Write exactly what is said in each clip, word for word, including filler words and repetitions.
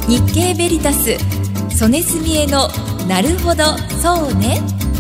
日経ベリタス曽根澄江のなるほどそうね。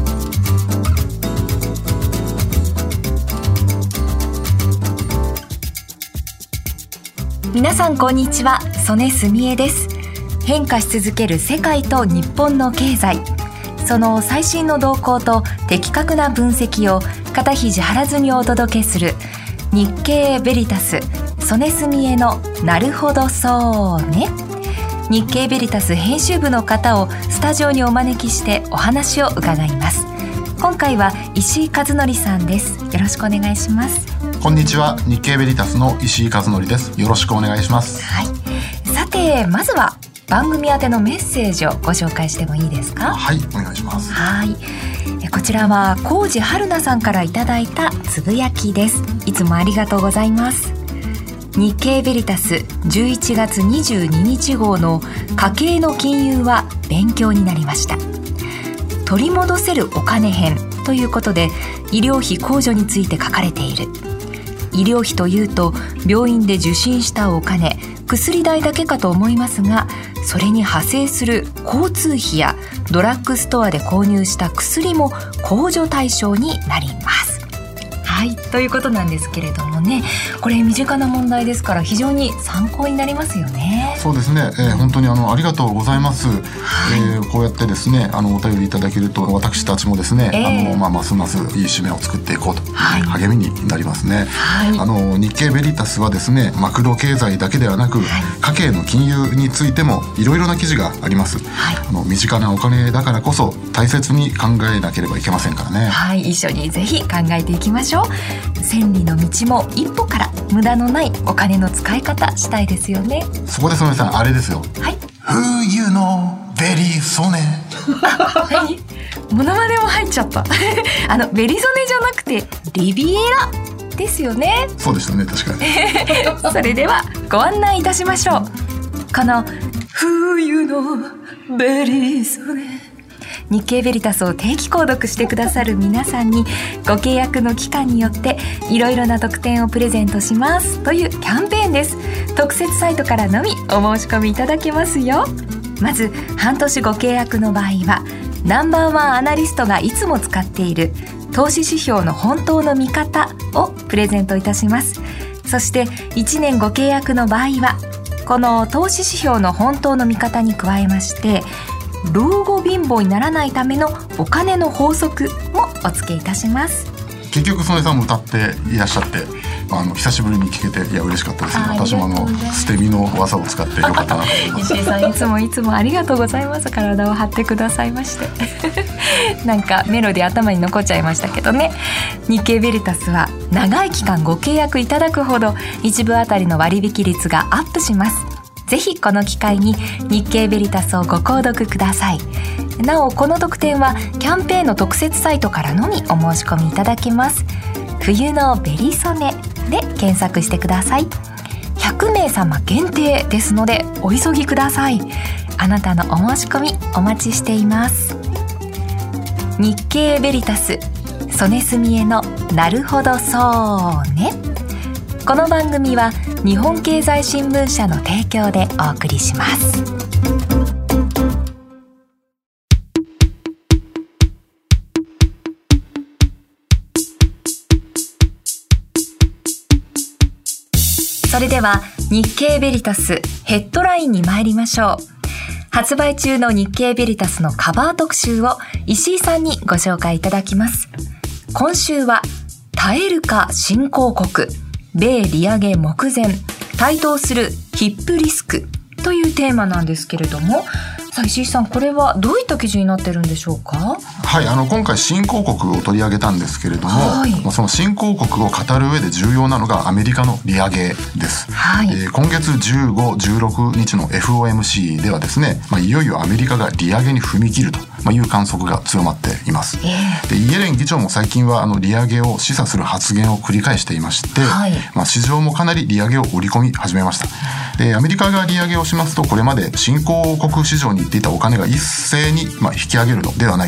皆さんこんにちは、曽根澄江です。変化し続ける世界と日本の経済、その最新の動向と的確な分析を肩肘張らずにお届けする日経ベリタス曽根澄江のなるほどそうね。日経ベリタス編集部の方をスタジオにお招きしてお話を伺います。今回は石井和則さんです。よろしくお願いします。 こんにちは、日経ベリタスの石井和則です。よろしくお願いします。 はい、さてまずは番組宛てのメッセージをご紹介してもいいですか？ はい、お願いします。 はい、こちらは高地春菜さんからいただいたつぶやきです。いつもありがとうございます。日経ベリタスじゅういちがつにじゅうににち号の家計の金融は勉強になりました。取り戻せるお金編ということで医療費控除について書かれている。医療費というと病院で受診したお金、薬代だけかと思いますが、それに派生する交通費やドラッグストアで購入した薬も控除対象になります。はい、ということなんですけれどもね、これ身近な問題ですから非常に参考になりますよね。 そうですね、えー、本当にあのありがとうございます。はい、えー、こうやってですね、あのお便りいただけると私たちもですね、えー、あのまあますますいい締めを作っていこうと、はい、励みになりますね。はい、あの日経ベリタスはですね、マクロ経済だけではなく、はい、家計の金融についてもいろいろな記事があります。はい、あの身近なお金だからこそ大切に考えなければいけませんからね。 はい、一緒にぜひ考えていきましょう。千里の道も一歩から、無駄のないお金の使い方したいですよね。 そこで曽根さん、あれですよ。はい。Who you know very 曽根。 何？モノマネも入っちゃった。あのベリ曽根じゃなくてリビエラですよね。 そうでしたね、確かに。それではご案内いたしましょう。この Who you know very 曽根、日経ベリタスを定期購読してくださる皆さんにご契約の期間によっていろいろな特典をプレゼントしますというキャンペーンです。特設サイトからのみお申し込みいただけますよ。まず半年ご契約の場合はナンバーワンアナリストがいつも使っている投資指標の本当の見方をプレゼントいたします。そしていちねんご契約の場合はこの投資指標の本当の見方に加えまして老後貧乏にならないためのお金の法則もお付けいたします。 結局曽根さんも歌っていらっしゃって、あの久しぶりに聞けて、いや嬉しかったですね。私もあの捨て身の技を使ってよかったなと思います。 石井さん、いつもいつもありがとうございます。体を張ってくださいましてなんかメロディ頭に残っちゃいましたけどね。日経ベリタスは長い期間ご契約いただくほど一部あたりの割引率がアップします。ぜひこの機会に日経ベリタスをご購読ください。なおこの特典はキャンペーンの特設サイトからのみお申し込みいただけます。冬のベリソネで検索してください。ひゃくめい様限定ですのでお急ぎください。あなたのお申し込みお待ちしています。日経ベリタス曽根澄江のなるほどそうね。この番組は日本経済新聞社の提供でお送りします。それでは日経ベリタスヘッドラインに参りましょう。発売中の日経ベリタスのカバー特集を石井さんにご紹介いただきます。今週は耐えるか新興国、米利上げ目前、台頭するヒップリスクというテーマなんですけれども、さあ石井さん、これはどういった記事になってるんでしょうか？ はい、あの今回新興国を取り上げたんですけれども、はい、その新興国を語る上で重要なのがアメリカの利上げです。はい、えー、今月じゅうご、じゅうろくにちの エフオーエムシー ではですね、まあ、いよいよアメリカが利上げに踏み切るという観測が強まっています。えー、でイエレン議長も最近はあの利上げを示唆する発言を繰り返していまして、はい、まあ、市場もかなり利上げを織り込み始めました。でアメリカが利上げをしますと、これまで新興国市場に行っていたお金が一斉にまあ引き上げるのではないかと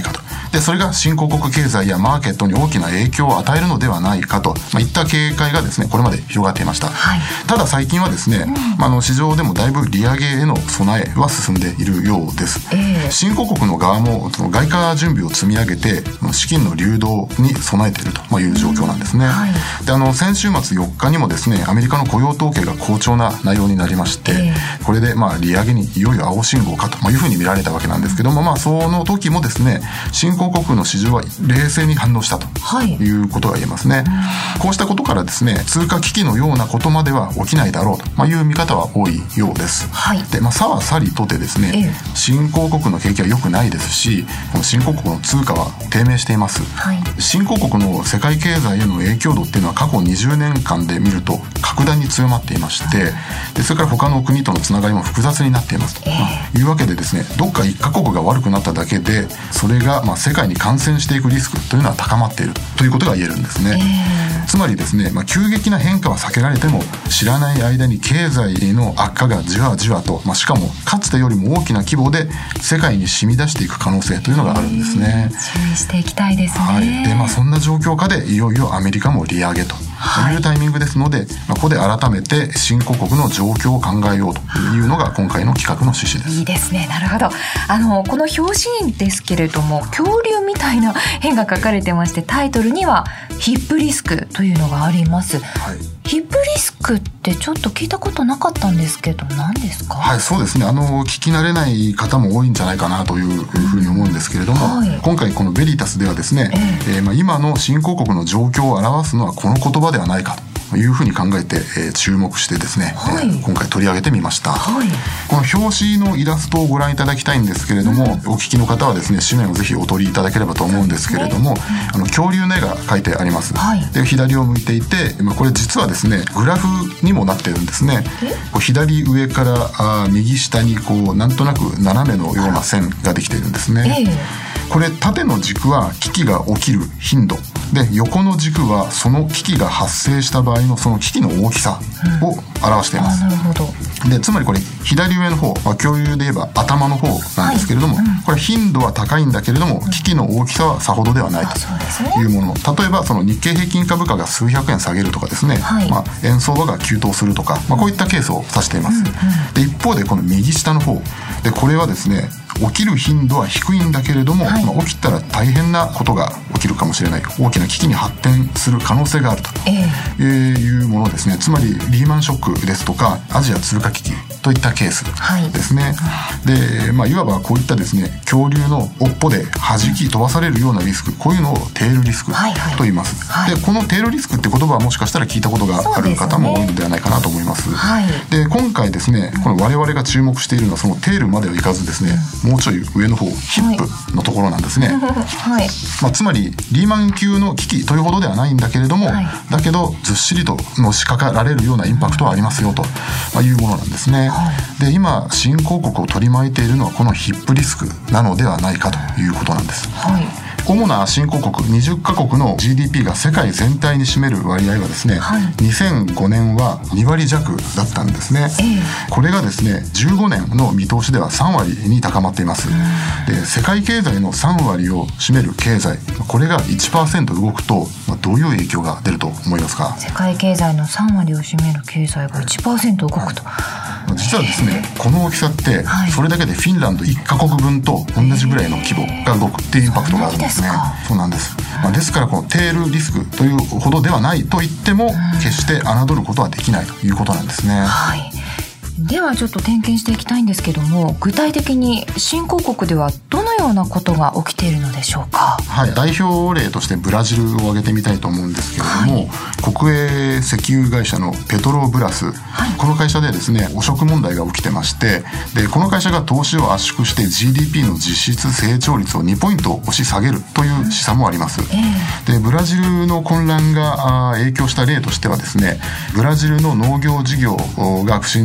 でそれが新興国経済やマーケットに大きな影響を与えるのではないかと、まあ、いった警戒がですねこれまで広がっていました、はい、ただ最近はですね、うんまあ、あの市場でもだいぶ利上げへの備えは進んでいるようです、えー、新興国の側もその外貨準備を積み上げて資金の流動に備えているという状況なんですね、うんはい、であの先週末よっかにもですねアメリカの雇用統計が好調な内容になりまして、えー、これでまあ利上げにいよいよ青信号かというふうに見られたわけなんですけども、まあ、その時もですね新興国の市場は冷静に反応したということが言えますね、はい、こうしたことからですね通貨危機のようなことまでは起きないだろうという見方は多いようです、はい、で、まあ、さはさりとてですね、ええ、新興国の景気は良くないですしこの新興国の通貨は低迷しています、はい、新興国の世界経済への影響度っていうのは過去にじゅうねんかんで見ると格段に強まっていまして、でそれから他の国とのつながりも複雑になっていますと、ええまあ、いうわけでですねどっか一カ国が悪くなっただけでそれがまあ世界に感染していくリスクというのは高まっているということが言えるんですね、えー、つまりですね、まあ、急激な変化は避けられても知らない間に経済の悪化がじわじわと、まあ、しかもかつてよりも大きな規模で世界に染み出していく可能性というのがあるんですね。 注意していきたいですね、 はい、でまあ、そんな状況下でいよいよアメリカも利上げというタイミングですので、はい、まあ、ここで改めて新興国の状況を考えようというのが今回の企画の趣旨です。 いいですね、なるほど。あのこの表紙ですけれども恐竜みたいな絵が描かれてまして、タイトルにはヒップリスクというのがあります、はい、ヒップリスクってちょっと聞いたことなかったんですけど何ですか？ はい、そうですね、あの聞き慣れない方も多いんじゃないかなというふうに思うんですけれども、はい、今回このベリタスではですね、えーえーまあ、今の新興国の状況を表すのはこの言葉ではないかというふうに考えて、えー、注目してですね、はい、えー、今回取り上げてみました、はい、この表紙のイラストをご覧いただきたいんですけれども、うん、お聞きの方はですね紙面をぜひお取りいただければと思うんですけれども、ね、あの恐竜の絵が描いてあります、はい、で左を向いていて、まあ、これ実はですねグラフにもなってるんですね。こう左上からあ右下にこうなんとなく斜めのような線ができているんですね、えーこれ縦の軸は危機が起きる頻度で、横の軸はその危機が発生した場合のその危機の大きさを表しています、うん、あ、なるほど。でつまりこれ左上の方、まあ、恐竜で言えば頭の方なんですけれども、はい、うん、これ頻度は高いんだけれども危機の大きさはさほどではないというもの、例えばその日経平均株価が数百円下げるとかですね、はい、まあ、円相場が急騰するとか、まあ、こういったケースを指しています、うんうん、で一方でこの右下の方でこれはですね起きる頻度は低いんだけれども、はい、まあ、起きたら大変なことが起きるかもしれない、大きな危機に発展する可能性があると、えー、いうものですね。つまりリーマンショックですとかアジア通貨危機といったケースですね、はい、で、まあ、いわばこういったですね恐竜の尾っぽで弾き飛ばされるようなリスク、こういうのをテールリスクと言います、はいはい、でこのテールリスクって言葉はもしかしたら聞いたことがある方も多いのではないかなと思います。はい、で今回ですねこの我々が注目しているのはそのテールまではいかずですね、もうちょい上の方ヒップのところなんですね、はい、まあ、つまりリーマン級の危機というほどではないんだけれども、はい、だけどずっしりとのしかかられるようなインパクトはありますよというものなんですね、はい、で今新興国を取り巻いているのはこのヒップリスクなのではないかということなんです、はい、主な新興国にじゅっかこくの ジーディーピー が世界全体に占める割合はですね、はい、にせんごねんはにわりじゃくだったんですね、えー、これがですねじゅうごねんの見通しではさんわりに高まっています。で世界経済のさんわりを占める経済、これが いちパーセント 動くと、まあ、どういう影響が出ると思いますか？ 世界経済のさんわりを占める経済が いちパーセント 動くと、 はい、実はですねこの大きさってそれだけでフィンランドいっかこくぶんと同じぐらいの規模が動くっていうインパクトがあるんですね。そうなんです、まあ、ですからこのテールリスクというほどではないと言っても決して侮ることはできないということなんですね、はい、 ではちょっと点検していきたいんですけども、具体的に新興国ではどのようなことが起きているのでしょうか？ はい、代表例としてブラジルを挙げてみたいと思うんですけれども、はい、国営石油会社のペトロブラス、はい、この会社でですね汚職問題が起きてまして、でこの会社が投資を圧縮して ジーディーピー の実質成長率をにポイント押し下げるという試算もあります、えー、でブラジルの混乱が影響した例としてはですね、ブラジルの農業事業が不振になっ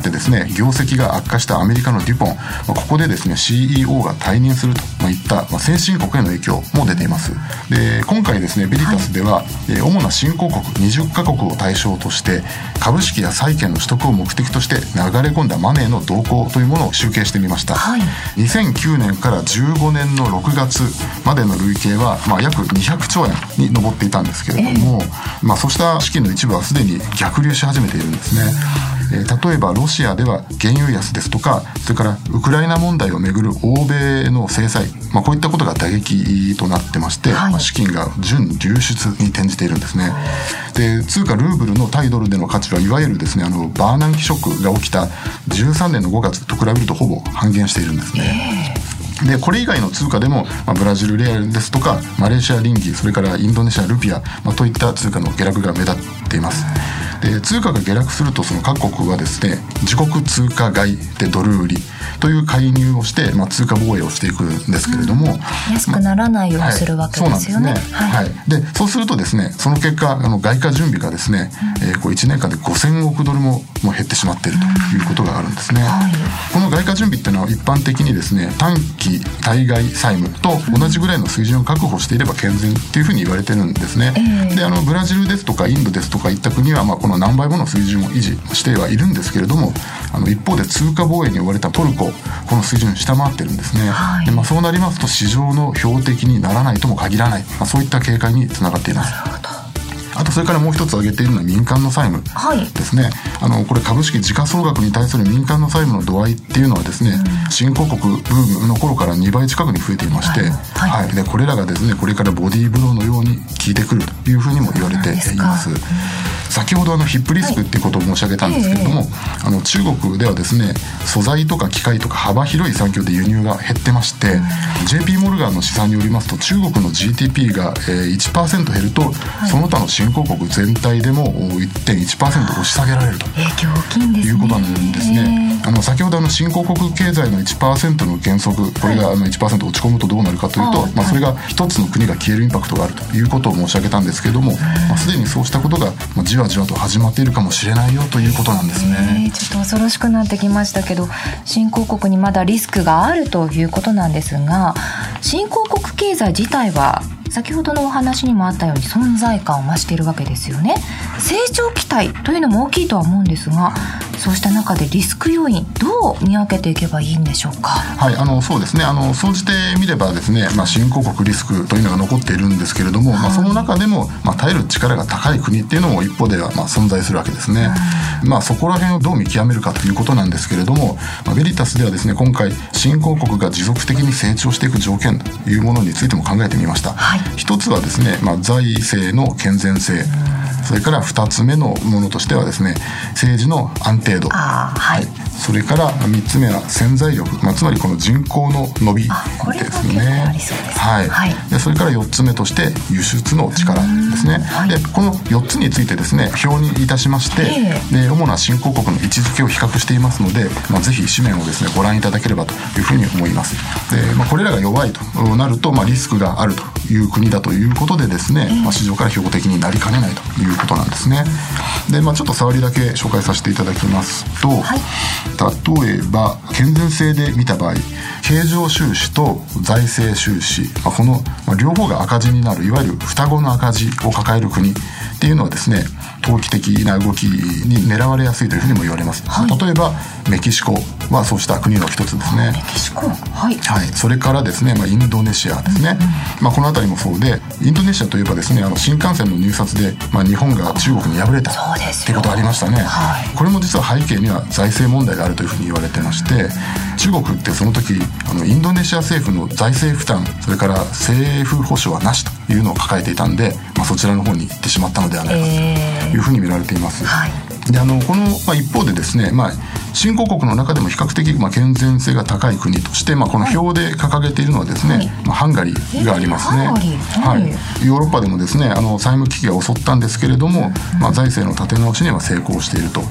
ってですね業績が悪化したアメリカのデュポン、まあ、ここでですね シーイーオー が退任するといった、まあ、先進国への影響も出ています。で今回ですねベリタスでは、はい、えー、主な新興国にじゅっかこくを対象として株式や債券の取得を目的として流れ込んだマネーの動向というものを集計してみました、はい、にせんきゅうねんからじゅうごねんのろくがつまでの累計は、まあ、約にひゃくちょうえんに上っていたんですけれども、えーまあ、そうした資金の一部はすでに逆流し始めているんですね。えー、例えばロシアでは原油安ですとか、それからウクライナ問題をめぐる欧米の制裁、まあ、こういったことが打撃となってまして、はい、まあ、資金が準流出に転じているんですね。で通貨ルーブルの対ドルでの価値はいわゆるですねあのバーナンキショックが起きたじゅうさんねんのごがつと比べるとほぼ半減しているんですね。でこれ以外の通貨でも、まあ、ブラジルレアルですとかマレーシアリンギ、それからインドネシアルピア、まあ、といった通貨の下落が目立っています。で通貨が下落するとその各国はですね自国通貨買いでドル売りという介入をして、まあ、通貨防衛をしていくんですけれども、 うん、安くならないようにするわけですよね。 はい、そうなんですね。はいはい、でそうするとですねその結果あの外貨準備がですね、うん、えー、こういちねんかんでごせんおくドルももう減ってしまっているということがあるんですね。うん、はい、この外貨準備っていうのは一般的にですね短期対外債務と同じぐらいの水準を確保していれば健全っていうふうに言われてるんですね。えー、であのブラジルですとかインドですとかいった国は、まあ、この何倍もの水準を維持してはいるんですけれども、あの一方で通貨防衛に追われたトルコ、この水準を下回ってるんですね。はい、でまあ、そうなりますと市場の標的にならないとも限らない、まあ、そういった警戒につながっています。なるほど。あとそれからもう一つ挙げているのは民間の債務ですね。はい、あのこれ株式時価総額に対する民間の債務の度合いっていうのはですね、うん、新興国ブームの頃からにばい近くに増えていまして、はいはいはい、でこれらがですねこれからボディーブローのように効いてくるというふうにも言われています。先ほどあのヒップリスクっていうことを申し上げたんですけれども、はい、あの中国ではですね素材とか機械とか幅広い産業で輸入が減ってまして、うん、ジェイピー モルガンの試算によりますと中国の ジーティーピー が いちパーセント 減ると、はい、その他の新興国全体でも いってんいちパーセント 押し下げられるということなんですね。あの先ほどあの新興国経済の いちパーセント の減速、これがあの いちパーセント 落ち込むとどうなるかというと、はい、まあ、それが一つの国が消えるインパクトがあるということを申し上げたんですけれども、まあ、すでにそうしたことがじわじわと始まっているかもしれないよということなんですね。 ちょっと恐ろしくなってきましたけど、新興国にまだリスクがあるということなんですが、新興国経済自体は先ほどのお話にもあったように存在感を増しているわけですよね。成長期待というのも大きいとは思うんですが、そうした中でリスク要因どう見分けていけばいいんでしょうか。 はい、あのそうですね、あの総じてみればですね、まあ、新興国リスクというのが残っているんですけれども、はい、まあ、その中でも、まあ、耐える力が高い国っていうのも一方ではまあ存在するわけですね。うん、まあ、そこら辺をどう見極めるかということなんですけれども、まあ、ベリタスではですね今回新興国が持続的に成長していく条件というものについても考えてみました。はい、一つはですね、まあ、財政の健全性、うん、それからふたつめのものとしてはですね政治の安定度、はい、それからみっつめは潜在力、まあ、つまりこの人口の伸びですね。はい、はい、でそれからよっつめとして輸出の力ですね。はい、でこのよっつについてですね表にいたしまして、えー、で主な新興国の位置づけを比較していますので、まあ、ぜひ紙面をですねご覧いただければというふうに思います。で、まあ、これらが弱いとなると、まあ、リスクがあるという国だということでですね、えーまあ、市場から標的になりかねないということなんですね。で、まあ、ちょっと触りだけ紹介させていただきますと、はい、例えば健全性で見た場合、経常収支と財政収支、まあ、この両方が赤字になるいわゆる双子の赤字を抱える国っていうのはですね投機的な動きに狙われやすいというふうにも言われます。はい、例えばメキシコはそうした国の一つですね。 メキシコ、はい、はい、 それからですね、まあ、インドネシアですね。うんうん、まあ、この辺りもそうで、インドネシアといえばですねあの新幹線の入札で、まあ、日本が中国に敗れたっていうことがありましたね。はい、これも実は背景には財政問題があるというふうに言われてまして、中国ってその時あのインドネシア政府の財政負担、それから政府保障はなしというのを抱えていたんで、まあ、そちらの方に行ってしまったのではないかというふうに見られています。えーはい、であのこの、まあ、一方でですね、まあ、新興国の中でも比較的、まあ、健全性が高い国として、まあ、この表で掲げているのはですね、はい、まあ、ハンガリーがありますね。はいはい、ヨーロッパでもですねあの債務危機が襲ったんですけれども、まあ、財政の立て直しには成功していると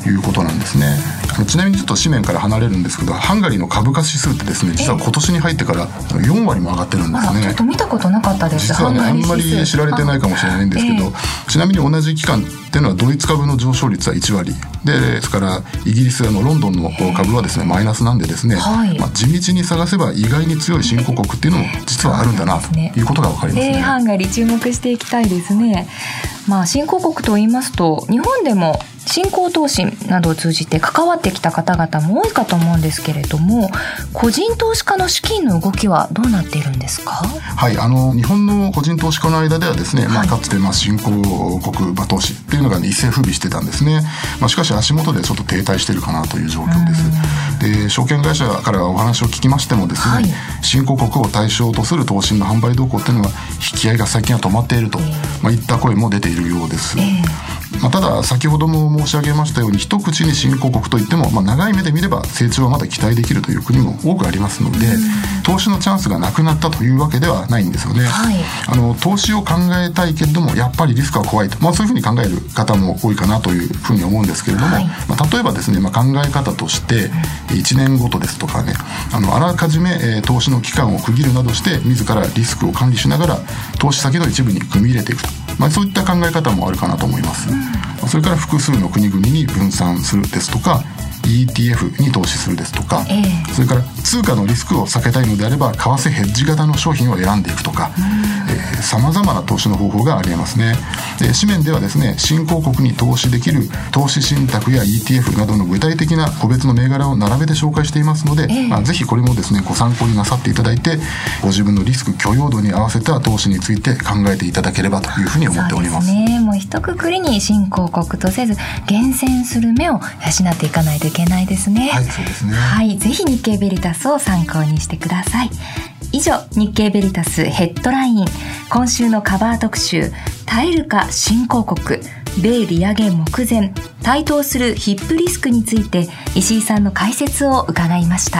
いうことなんですね。ちなみにちょっと紙面から離れるんですけど、ハンガリーの株価指数ってですね、実は今年に入ってからよんわりも上がってるんですね。 ちょっと見たことなかったです。 実はね、あんまり知られてないかもしれないんですけど、えー、ちなみに同じ期間っていうのはドイツ株の上昇率はいちわりで、ですからイギリスのロンドンの株はですねマイナスなんでですね、はい、まあ、地道に探せば意外に強い新興国っていうのも実はあるんだなということが分かりますね。 えー、ハンガリー注目していきたいですね。まあ、新興国と言いますと、日本でも新興投資などを通じて関わってきた方々も多いかと思うんですけれども、個人投資家の資金の動きはどうなっているんですか？ はい、あの日本の個人投資家の間ではですね、はい、まあ、かつてまあ新興国投資っていうのが、ね、一世風靡してたんですね。まあ、しかし足元でちょっと停滞しているかなという状況です。で、証券会社からお話を聞きましてもですね、はい、新興国を対象とする投資の販売動向っていうのは引き合いが最近は止まっていると、えーまあ、いった声も出ているようです。えーまあ、ただ先ほども申し上げましたように、一口に新興国といっても、まあ、長い目で見れば成長はまだ期待できるという国も多くありますので、投資のチャンスがなくなったというわけではないんですよね。はい、あの投資を考えたいけれどもやっぱりリスクは怖いと、まあ、そういうふうに考える方も多いかなというふうに思うんですけれども、はい、まあ、例えばですね、まあ、考え方としていちねんごとですとかね、あのあらかじめ、えー、投資の期間を区切るなどして自らリスクを管理しながら投資先の一部に組み入れていくと、まあ、そういった考え方もあるかなと思います。うん、それから複数の国々に分散するですとか、 イーティーエフ に投資するですとか、えー、それから通貨のリスクを避けたいのであれば為替ヘッジ型の商品を選んでいくとか、さまざまな投資の方法がありえますね。で、紙面ではですね、新興国に投資できる投資信託や イーティーエフ などの具体的な個別の銘柄を並べて紹介していますので、えーまあ、ぜひこれもですねご参考になさっていただいて、ご自分のリスク許容度に合わせた投資について考えていただければというふうに思っております。 そうですね、もう一括りに新興国とせず厳選する目を養っていかないといけないですね。 はい、そうですね。 はい、ぜひ日経ベリタスを参考にしてください。以上、日経ベリタスヘッドライン、今週のカバー特集、耐えるか新興国、米利上げ目前、台頭するヒップリスクについて石井さんの解説を伺いました。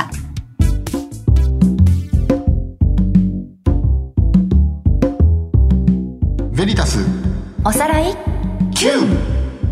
ベリタスおさらい キュー。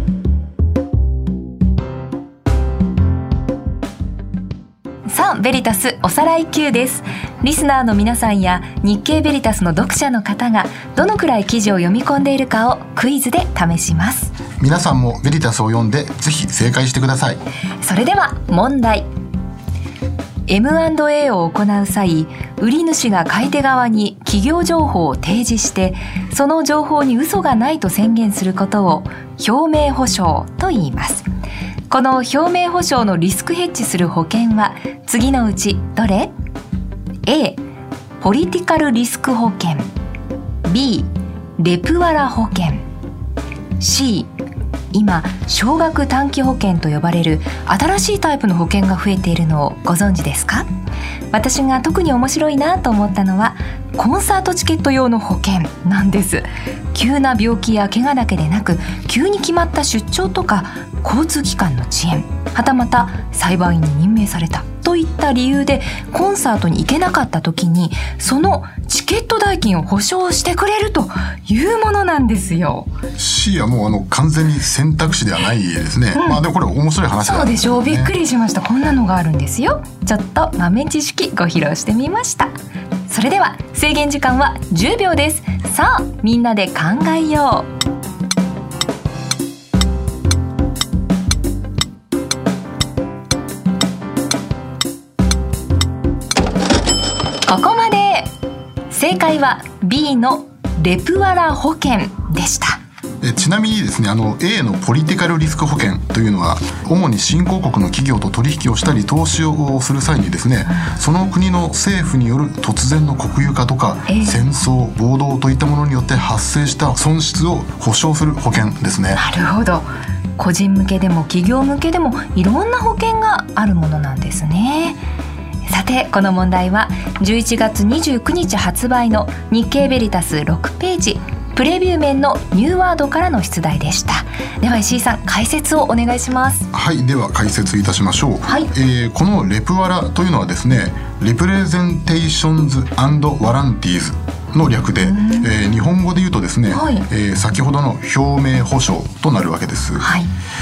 さあ、ベリタスおさらい Q です。リスナーの皆さんや日経ベリタスの読者の方がどのくらい記事を読み込んでいるかをクイズで試します。 皆さんもベリタスを読んでぜひ正解してください。 それでは問題。 エムアンドエー を行う際、売り主が買い手側に企業情報を提示してその情報に嘘がないと宣言することを表明保証と言います。この表明保証のリスクヘッジする保険は次のうちどれ？ A. ポリティカルリスク保険、 B. レプワラ保険、 C. 今少額短期保険と呼ばれる新しいタイプの保険が増えているのをご存知ですか？私が特に面白いなと思ったのはコンサートチケット用の保険なんです。急な病気や怪我だけでなく、急に決まった出張とか交通機関の遅延、はたまた裁判員に任命されたといった理由でコンサートに行けなかった時にそのチケット代金を保証してくれるというものなんですよ。 C はもうあの完全に選択肢ではないですね。うん、まあでもこれ面白い話なんですね。 そうでしょう、びっくりしました。こんなのがあるんですよ。ちょっと豆知識ご披露してみました。それでは制限時間はじゅうびょうです。さあ、みんなで考えよう。ここまで。正解は B のレプワラ保険でした。 えちなみにですね、あの A のポリティカルリスク保険というのは主に新興国の企業と取引をしたり投資をする際にですね、その国の政府による突然の国有化とか、えー、戦争暴動といったものによって発生した損失を保証する保険ですね。 なるほど。個人向けでも企業向けでもいろんな保険があるものなんですね。さて、この問題はじゅういちがつにじゅうくにち発売の日経ベリタスろくページプレビュー面のニューワードからの出題でした。では石井さん、解説をお願いします。 はい、では解説いたしましょう。はい、えー、このレプワラというのはですね、レプレゼンテーションズ&ワランティーズの略で、えー、日本語で言うとですね、はい、えー、先ほどの表明保証となるわけです。はい、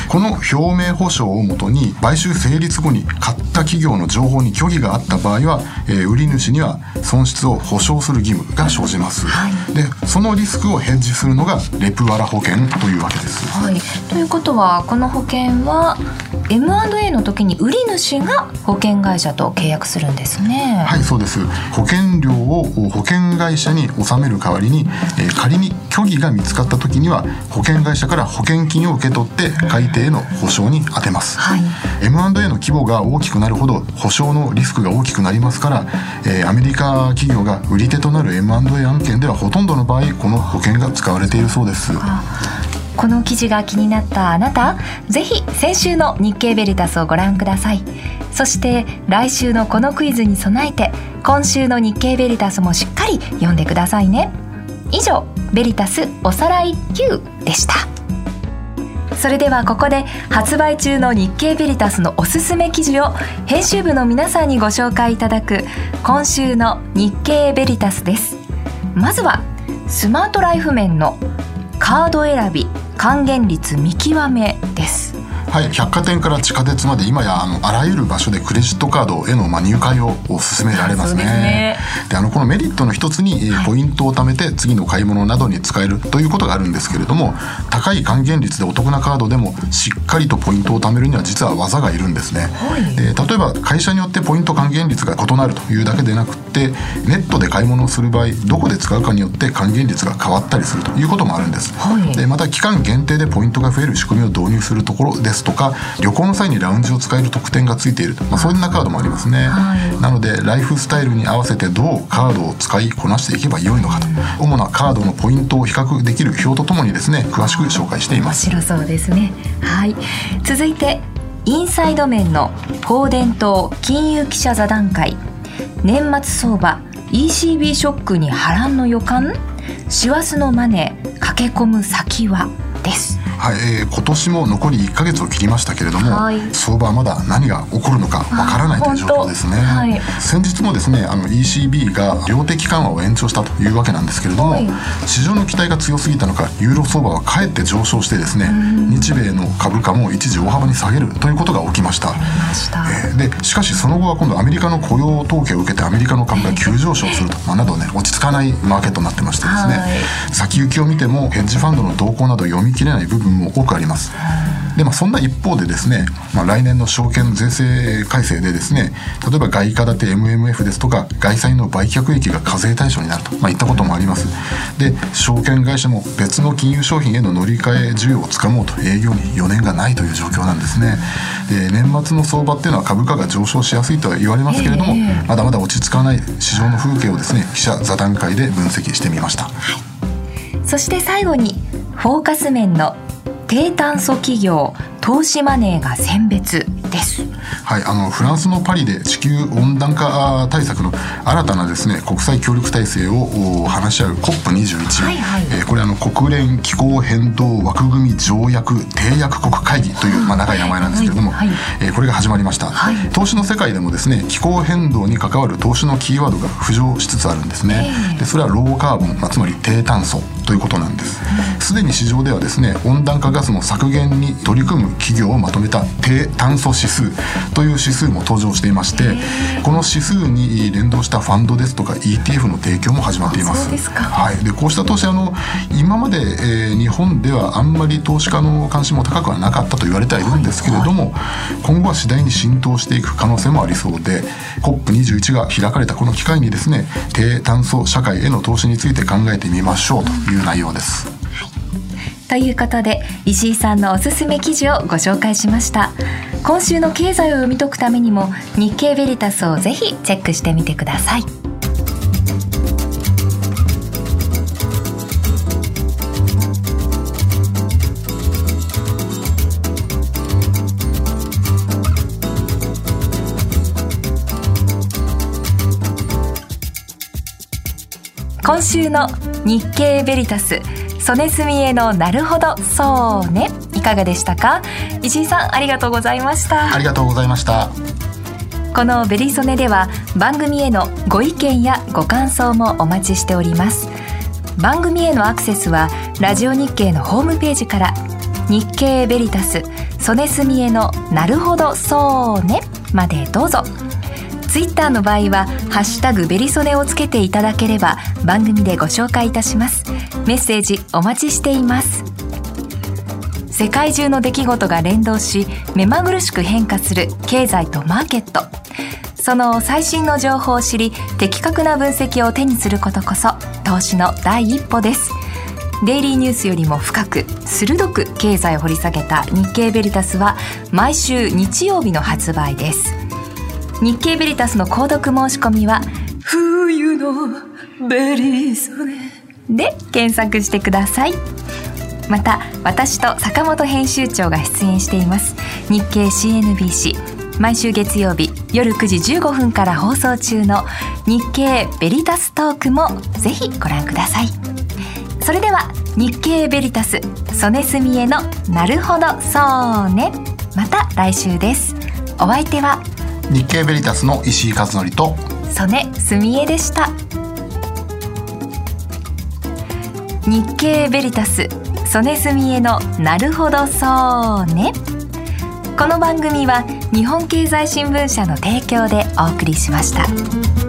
この表明保証をもとに買収成立後に買った企業の情報に虚偽があった場合は、えー、売り主には損失を保証する義務が生じます、はい、でそのリスクをヘッジするのがレプワラ保険というわけです、 はい、ということはこの保険は エムアンドエー の時に売り主が保険会社と契約するんですね。 はい、そうです。保険料を保険会社に納める代わりに、えー、仮に虚偽が見つかった時には保険会社から保険金を受け取って買い手への保証に充てます、はい、エムアンドエー の規模が大きくなるほど保証のリスクが大きくなりますから、えー、アメリカ企業が売り手となる エムアンドエー 案件ではほとんどの場合この保険が使われているそうです。 この記事が気になったあなた、ぜひ先週の日経ベリタスをご覧ください。そして来週のこのクイズに備えて今週の日経ベリタスもしっかり読んでくださいね。以上、ベリタスおさらい Q でした。それではここで発売中の日経ベリタスのおすすめ記事を編集部の皆さんにご紹介いただく今週の日経ベリタスです。まずはスマートライフ面のカード選び還元率見極めです。 はい、百貨店から地下鉄まで今やあのあらゆる場所でクレジットカードへのまあ入会を勧められますね。そうですね。であのこのメリットの一つに、はい、ポイントを貯めて次の買い物などに使えるということがあるんですけれども、高い還元率でお得なカードでもしっかりとポイントを貯めるには実は技がいるんですね、はい、で例えば会社によってポイント還元率が異なるというだけでなくて、ネットで買い物をする場合どこで使うかによって還元率が変わったりするということもあるんです、はい、でまた期間限定でポイントが増える仕組みを導入するところですとか、旅行の際にラウンジを使える特典がついている、まあ、そういうカードもありますね、はい、なのでライフスタイルに合わせてどうカードを使いこなしていけばよいのかと、主なカードのポイントを比較できる表とともにですね詳しく紹介しています。 面白そうですね、はい、続いてインサイド面の光電灯金融記者座談会、年末相場 イーシービー ショックに波乱の予感、師走のマネー駆け込む先はです。 はい、えー、今年も残りいっかげつを切りましたけれども、はい、相場はまだ何が起こるのかわからないという状況ですね、はい、先日もですねあの イーシービー が量的緩和を延長したというわけなんですけれども、はい、市場の期待が強すぎたのかユーロ相場はかえって上昇してですね、日米の株価も一時大幅に下げるということが起きました。えー、でしかしその後は今度アメリカの雇用統計を受けてアメリカの株が急上昇すると、まあ、などね落ち着かないマーケットになってましてですね、はい、先行きを見てもヘッジファンドの動向など読み切れない部分も多くあります。で、まあ、そんな一方でですね、まあ、来年の証券税制改正でですね、例えば外貨建て エムエムエフ ですとか外債の売却益が課税対象になると、まあ、いったこともあります。で、証券会社も別の金融商品への乗り換え需要をつかもうと営業に余念がないという状況なんですね。で、年末の相場っていうのは株価が上昇しやすいとは言われますけれども、まだまだ落ち着かない市場の風景をですね記者座談会で分析してみました。はい、 そして最後にフォーカス面の低炭素企業投資マネーが選別です。 はい、あのフランスのパリで地球温暖化対策の新たなですね国際協力体制を話し合う コップにじゅういち、はいはい、えー、これあの国連気候変動枠組み条約締約国会議という、まあ、長い名前なんですけれども、はいはい、えー、これが始まりました、はい、投資の世界でもですね気候変動に関わる投資のキーワードが浮上しつつあるんですね。でそれはローカーボン、まあ、つまり低炭素ということなんです。すでに市場ではですね温暖化ガスの削減に取り組む企業をまとめた低炭素指数という指数も登場していまして、この指数に連動したファンドですとか イーティーエフ の提供も始まっています。 そうですか。 はい、でこうした投資あの今まで、えー、日本ではあんまり投資家の関心も高くはなかったと言われてはいるんですけれども、はいはい、今後は次第に浸透していく可能性もありそうで、 コップにじゅういち が開かれたこの機会にですね低炭素社会への投資について考えてみましょうという内容です。 ということで石井さんのおすすめ記事をご紹介しました。今週の経済を読み解くためにも日経ベリタスをぜひチェックしてみてください。今週の日経ベリタス曽根澄江のなるほどそうね、いかがでしたか？石井さんありがとうございました。 ありがとうございました。 このベリソネでは番組へのご意見やご感想もお待ちしております。番組へのアクセスはラジオ日経のホームページから、日経ベリタス曽根澄江のなるほどそうねまでどうぞ。ツイッターの場合はハッシュタグベリソネをつけていただければ番組でご紹介いたします。メッセージお待ちしています。世界中の出来事が連動し目まぐるしく変化する経済とマーケット、その最新の情報を知り的確な分析を手にすることこそ投資の第一歩です。デイリーニュースよりも深く鋭く経済を掘り下げた日経ベリタスは毎週日曜日の発売です。日経ベリタスの購読申し込みは冬のベリソネで検索してください。また私と坂本編集長が出演しています日経 シーエヌビーシー、 毎週月曜日夜くじじゅうごふんから放送中の日経ベリタストークもぜひご覧ください。それでは日経ベリタス曽根澄江のなるほどそうね、また来週です。お相手は日経ベリタスの石井和則と曽根澄江でした。日経ベリタス曽根澄江のなるほどそうね。この番組は日本経済新聞社の提供でお送りしました。